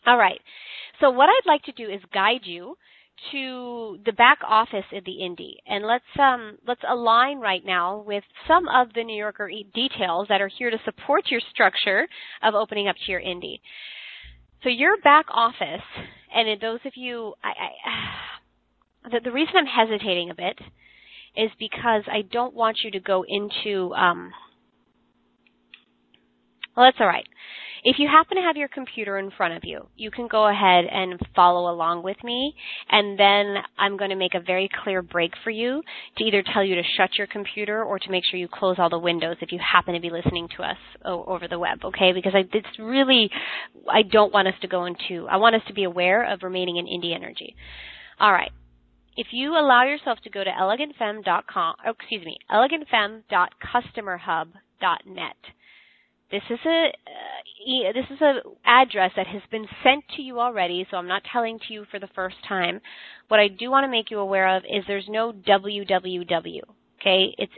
All right. So what I'd like to do is guide you to the back office of the Indie, and let's align right now with some of the New Yorker details that are here to support your structure of opening up to your Indie. So your back office, and those of you, the reason I'm hesitating a bit is because I don't want you to go into, well, that's all right. If you happen to have your computer in front of you, you can go ahead and follow along with me, and then I'm going to make a very clear break for you to either tell you to shut your computer or to make sure you close all the windows if you happen to be listening to us over the web, okay? Because I don't want us to go into, I want us to be aware of remaining in Indie energy. All right. If you allow yourself to go to elegantfemme.customerhub.net, this is a address that has been sent to you already, so I'm not telling to you for the first time. What I do want to make you aware of is there's no www. Okay, it's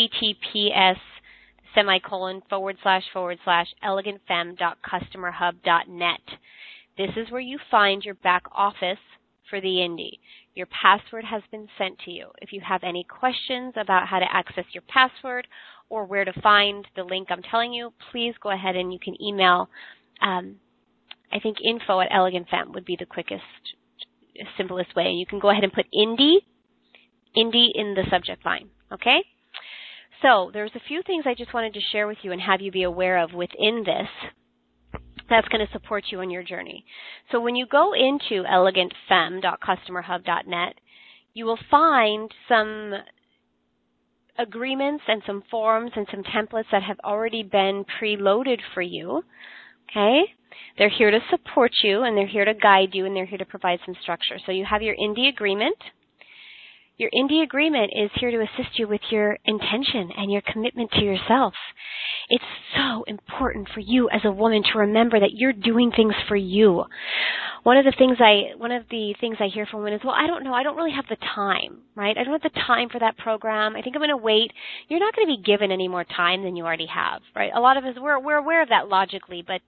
https://elegantfemme.customerhub.net. This is where you find your back office for the Indie. Your password has been sent to you. If you have any questions about how to access your password or where to find the link I'm telling you, please go ahead and you can email, I think info@elegantfemme would be the quickest, simplest way. You can go ahead and put Indie in the subject line, okay? So there's a few things I just wanted to share with you and have you be aware of within this that's going to support you on your journey. So when you go into elegantfemme.customerhub.net, you will find some agreements and some forms and some templates that have already been preloaded for you, okay? They're here to support you, and they're here to guide you, and they're here to provide some structure. So you have your Indie agreement. Your Indie agreement is here to assist you with your intention and your commitment to yourself. It's so important for you as a woman to remember that you're doing things for you. One of the things I hear from women is, well, I don't know, I don't really have the time, right? I don't have the time for that program. I think I'm going to wait. You're not going to be given any more time than you already have, right? A lot of us, we're aware of that logically, but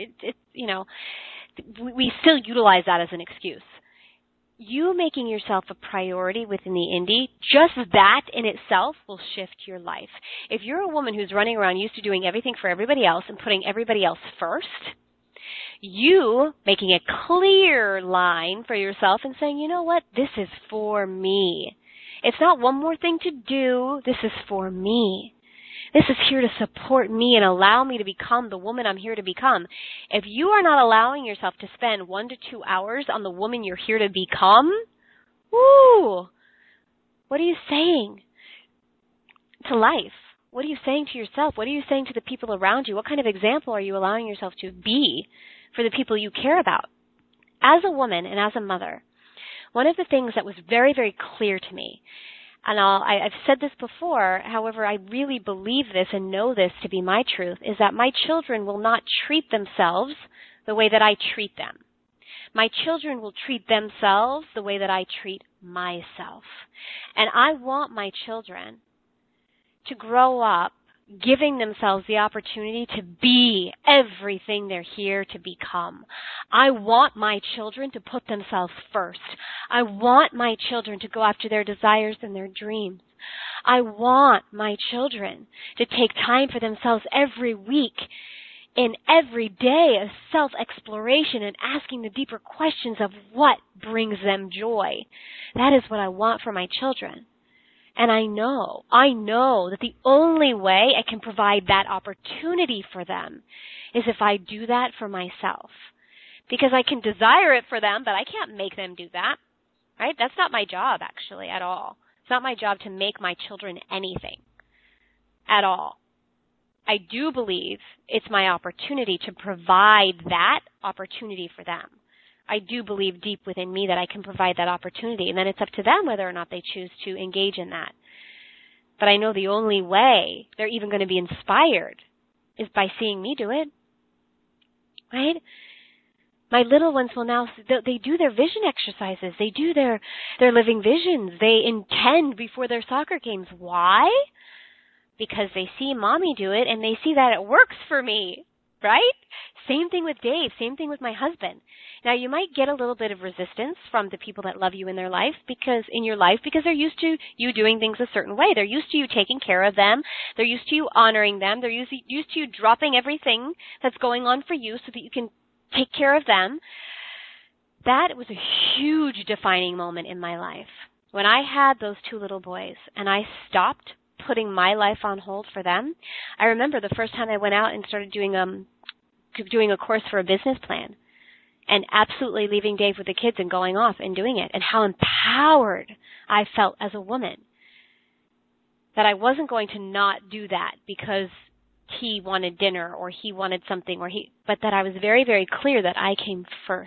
we still utilize that as an excuse. You making yourself a priority within the Indie, just that in itself will shift your life. If you're a woman who's running around used to doing everything for everybody else and putting everybody else first, you making a clear line for yourself and saying, you know what, this is for me. It's not one more thing to do. This is for me. This is here to support me and allow me to become the woman I'm here to become. If you are not allowing yourself to spend 1 to 2 hours on the woman you're here to become, what are you saying to life? What are you saying to yourself? What are you saying to the people around you? What kind of example are you allowing yourself to be for the people you care about? As a woman and as a mother, one of the things that was very, very clear to me, and I've said this before, however, I really believe this and know this to be my truth, is that my children will not treat themselves the way that I treat them. My children will treat themselves the way that I treat myself. And I want my children to grow up giving themselves the opportunity to be everything they're here to become. I want my children to put themselves first. I want my children to go after their desires and their dreams. I want my children to take time for themselves every week and every day of self-exploration and asking the deeper questions of what brings them joy. That is what I want for my children. And I know that the only way I can provide that opportunity for them is if I do that for myself. Because I can desire it for them, but I can't make them do that, right? That's not my job, actually, at all. It's not my job to make my children anything at all. I do believe it's my opportunity to provide that opportunity for them. I do believe deep within me that I can provide that opportunity, and then it's up to them whether or not they choose to engage in that. But I know the only way they're even going to be inspired is by seeing me do it, right? My little ones will now, they do their vision exercises. They do their living visions. They intend before their soccer games. Why? Because they see mommy do it, and they see that it works for me. right? Same thing with Dave. Same thing with my husband. Now, you might get a little bit of resistance from the people that love you in your life because they're used to you doing things a certain way. They're used to you taking care of them. They're used to you honoring them. They're used to you dropping everything that's going on for you so that you can take care of them. That was a huge defining moment in my life. When I had those two little boys and I stopped putting my life on hold for them, I remember the first time I went out and started doing a course for a business plan and absolutely leaving Dave with the kids and going off and doing it, and how empowered I felt as a woman, that I wasn't going to not do that because he wanted dinner or he wanted something but that I was very, very clear that I came first.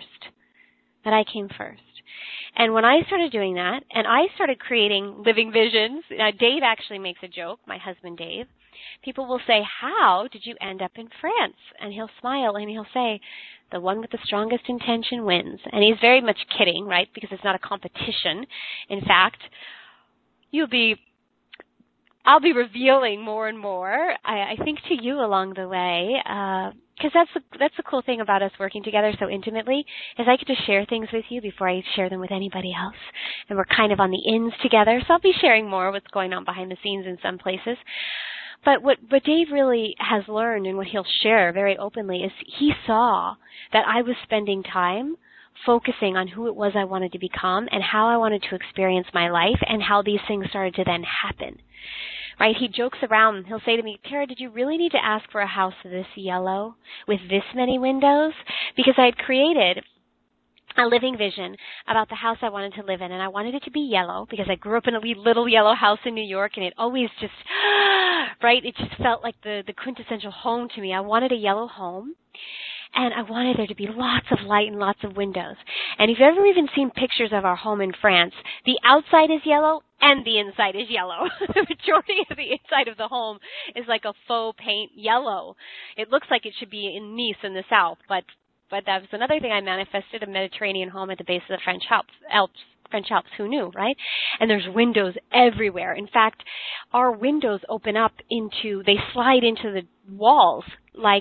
And when I started doing that, and I started creating living visions, Dave actually makes a joke, my husband Dave. People will say, "How did you end up in France?" And he'll smile and he'll say, "The one with the strongest intention wins." And he's very much kidding, right? Because it's not a competition. In fact, I'll be revealing more and more, I think, to you along the way, because that's the cool thing about us working together so intimately, is I get to share things with you before I share them with anybody else. And we're kind of on the ins together, so I'll be sharing more what's going on behind the scenes in some places. But what Dave really has learned, and what he'll share very openly, is he saw that I was spending time focusing on who it was I wanted to become and how I wanted to experience my life and how these things started to then happen. Right? He jokes around. He'll say to me, "Tara, did you really need to ask for a house this yellow with this many windows?" Because I had created a living vision about the house I wanted to live in, and I wanted it to be yellow because I grew up in a little yellow house in New York, and it always just, right, it just felt like the quintessential home to me. I wanted a yellow home, and I wanted there to be lots of light and lots of windows. And if you've ever even seen pictures of our home in France, the outside is yellow and the inside is yellow. The majority of the inside of the home is like a faux paint yellow. It looks like it should be in Nice in the south, but that was another thing I manifested, a Mediterranean home at the base of the French Alps, who knew, right? And there's windows everywhere. In fact, our windows they slide into the walls, like,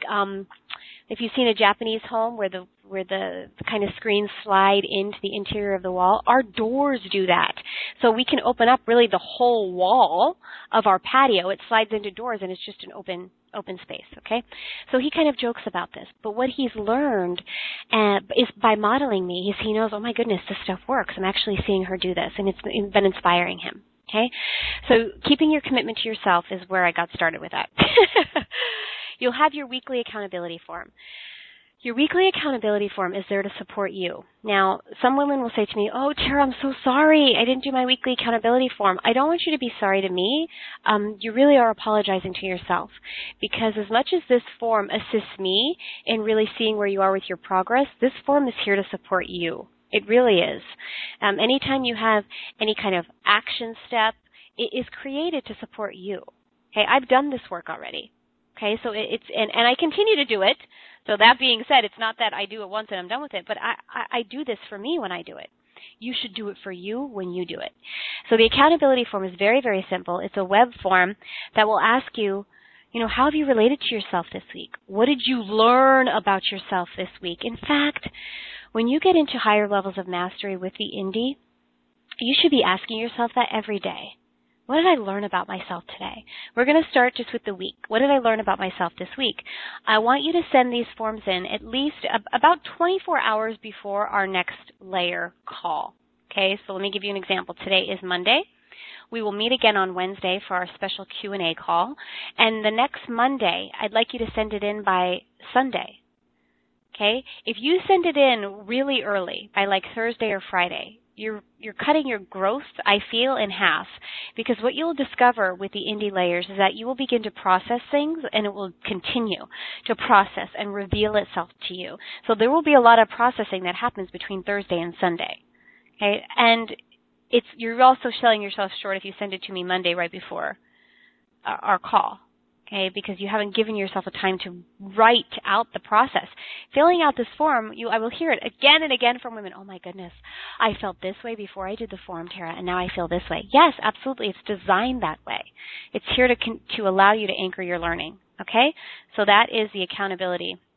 if you've seen a Japanese home where the kind of screens slide into the interior of the wall, our doors do that. So we can open up really the whole wall of our patio. It slides into doors, and it's just an open space, okay? So he kind of jokes about this. But what he's learned is by modeling me, he knows, oh my goodness, this stuff works. I'm actually seeing her do this, and it's been inspiring him, okay? So keeping your commitment to yourself is where I got started with that. You'll have your weekly accountability form. Your weekly accountability form is there to support you. Now, some women will say to me, "Oh, Tara, I'm so sorry. I didn't do my weekly accountability form." I don't want you to be sorry to me. You really are apologizing to yourself, because as much as this form assists me in really seeing where you are with your progress, this form is here to support you. It really is. Anytime you have any kind of action step, it is created to support you. Okay, I've done this work already. Okay, so and I continue to do it. So that being said, it's not that I do it once and I'm done with it, but I do this for me when I do it. You should do it for you when you do it. So the accountability form is very, very simple. It's a web form that will ask you, how have you related to yourself this week? What did you learn about yourself this week? In fact, when you get into higher levels of mastery with the Indie, you should be asking yourself that every day. What did I learn about myself today? We're going to start just with the week. What did I learn about myself this week? I want you to send these forms in at least about 24 hours before our next layer call. Okay, so let me give you an example. Today is Monday. We will meet again on Wednesday for our special Q&A call. And the next Monday, I'd like you to send it in by Sunday. Okay? If you send it in really early, by like Thursday or Friday, you're cutting your growth, I feel, in half, because what you'll discover with the Indie layers is that you will begin to process things, and it will continue to process and reveal itself to you. So there will be a lot of processing that happens between Thursday and Sunday. Okay? And you're also selling yourself short if you send it to me Monday right before our call. Okay, because you haven't given yourself a time to write out the process. Filling out this form, I will hear it again and again from women. Oh my goodness, I felt this way before I did the form, Tara, and now I feel this way. Yes, absolutely. It's designed that way. It's here to allow you to anchor your learning. Okay, so that is the accountability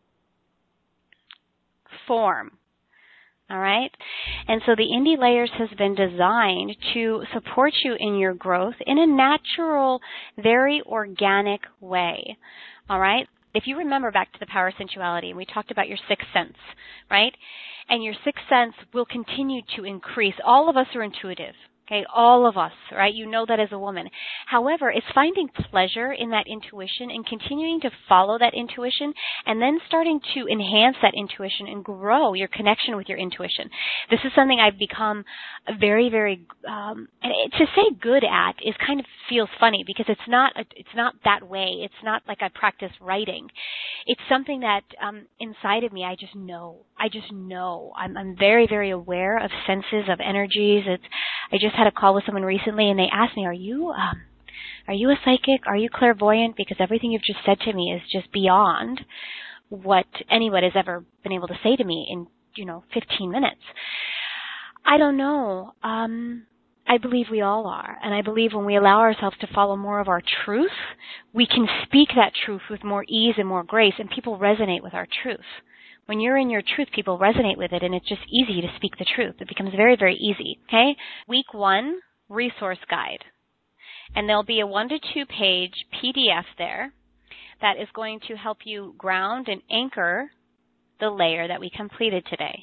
form. All right? And so the Indie Layers has been designed to support you in your growth in a natural, very organic way. All right? If you remember back to the Power of Sensuality, and we talked about your sixth sense, right? And your sixth sense will continue to increase. All of us are intuitive. Okay, all of us, right? You know that as a woman. However, it's finding pleasure in that intuition and continuing to follow that intuition and then starting to enhance that intuition and grow your connection with your intuition. This is something I've become very, very, to say good at is kind of feels funny because it's not that way. It's not like I practice writing. It's something that inside of me, I just know. I'm very, very aware of senses, of energies. I just had a call with someone recently, and they asked me, "Are you a psychic? Are you clairvoyant?" Because everything you've just said to me is just beyond what anyone has ever been able to say to me in 15 minutes. I don't know. I believe we all are, and I believe when we allow ourselves to follow more of our truth, we can speak that truth with more ease and more grace, and people resonate with our truth. When you're in your truth, people resonate with it, and it's just easy to speak the truth. It becomes very, very easy, okay? Week 1, resource guide. And there'll be a 1 to 2 page PDF there that is going to help you ground and anchor the layer that we completed today.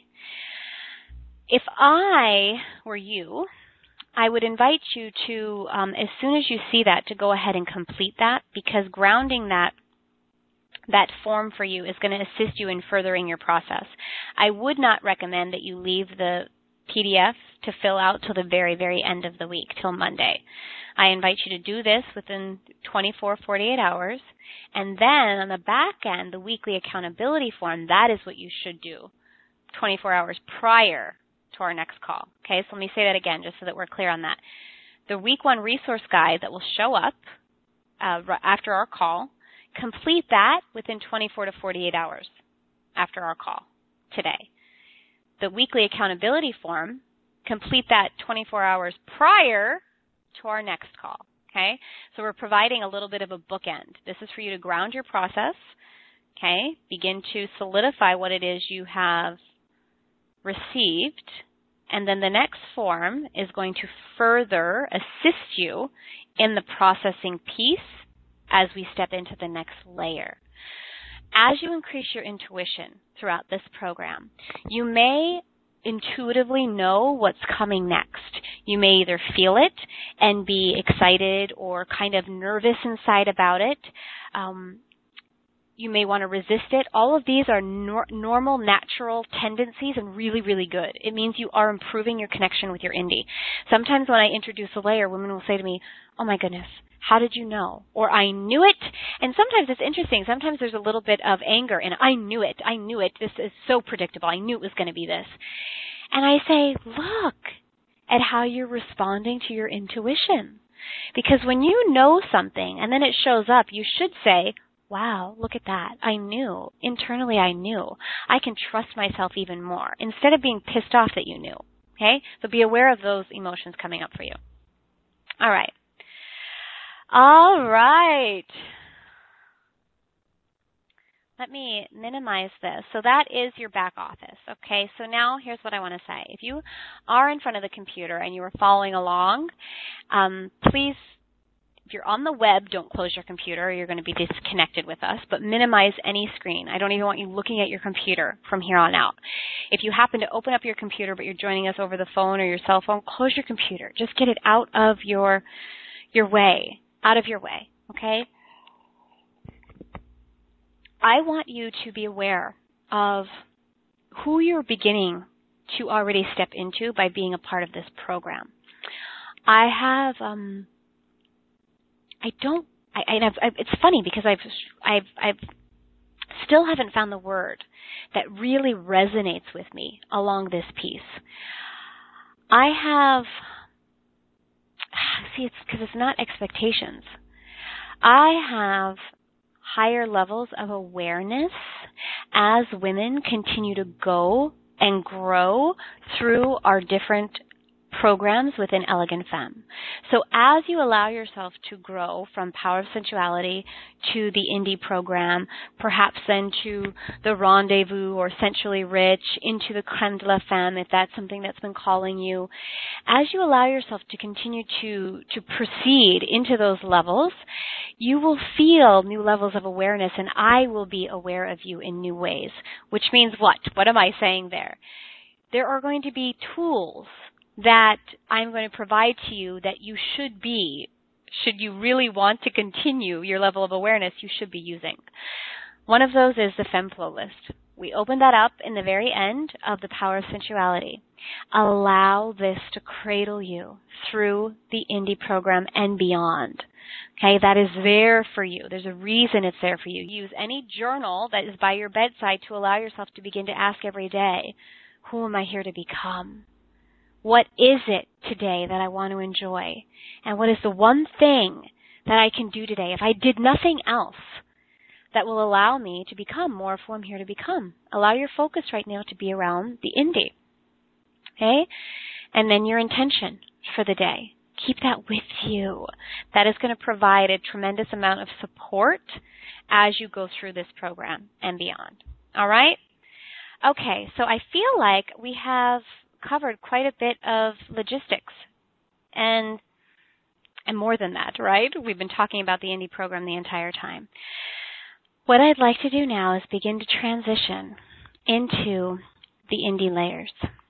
If I were you, I would invite you to, as soon as you see that, to go ahead and complete that, because grounding that form for you is going to assist you in furthering your process. I would not recommend that you leave the PDF to fill out till the very, very end of the week, till Monday. I invite you to do this within 24, 48 hours, and then on the back end, the weekly accountability form, that is what you should do 24 hours prior to our next call. Okay, so let me say that again just so that we're clear on that. The week 1 resource guide that will show up after our call, complete that within 24 to 48 hours after our call today. The weekly accountability form, complete that 24 hours prior to our next call, okay? So we're providing a little bit of a bookend. This is for you to ground your process, okay? Begin to solidify what it is you have received, and then the next form is going to further assist you in the processing piece as we step into the next layer. As you increase your intuition throughout this program, you may intuitively know what's coming next. You may either feel it and be excited or kind of nervous inside about it. You may want to resist it. All of these are normal, natural tendencies and really, really good. It means you are improving your connection with your indie. Sometimes when I introduce a layer, women will say to me, "Oh my goodness, how did you know?" Or "I knew it." And sometimes it's interesting. Sometimes there's a little bit of anger and "I knew it. This is so predictable. I knew it was going to be this." And I say, look at how you're responding to your intuition. Because when you know something and then it shows up, you should say, "Wow, look at that. I knew. Internally, I knew. I can trust myself even more," instead of being pissed off that you knew. Okay? So be aware of those emotions coming up for you. All right. Let me minimize this. So that is your back office. Okay, so now here's what I want to say. If you are in front of the computer and you are following along, please, if you're on the web, don't close your computer. You're going to be disconnected with us, but minimize any screen. I don't even want you looking at your computer from here on out. If you happen to open up your computer, but you're joining us over the phone or your cell phone, close your computer. Just get it out of your way. Out of your way, okay? I want you to be aware of who you're beginning to already step into by being a part of this program. It's funny because I've still haven't found the word that really resonates with me along this piece. It's because it's not expectations. I have higher levels of awareness as women continue to go and grow through our different programs within Elegant Femme. So as you allow yourself to grow from Power of Sensuality to the Indie program, perhaps then to the Rendezvous or Sensually Rich, into the Crème de la Femme, if that's something that's been calling you, as you allow yourself to continue to proceed into those levels, you will feel new levels of awareness, and I will be aware of you in new ways. Which means what? What am I saying there? There are going to be tools that I'm going to provide to you that you should be, should you really want to continue your level of awareness, you should be using. One of those is the FemFlow list. We open that up in the very end of the Power of Sensuality. Allow this to cradle you through the Indie program and beyond. Okay, that is there for you. There's a reason it's there for you. Use any journal that is by your bedside to allow yourself to begin to ask every day, who am I here to become? What is it today that I want to enjoy? And what is the one thing that I can do today, if I did nothing else, that will allow me to become more of who I'm here to become? Allow your focus right now to be around the Indie. Okay? And then your intention for the day. Keep that with you. That is going to provide a tremendous amount of support as you go through this program and beyond. All right? Okay, so I feel like we have covered quite a bit of logistics and more than that, right? We've been talking about the Indie program the entire time. What I'd like to do now is begin to transition into the Indie layers.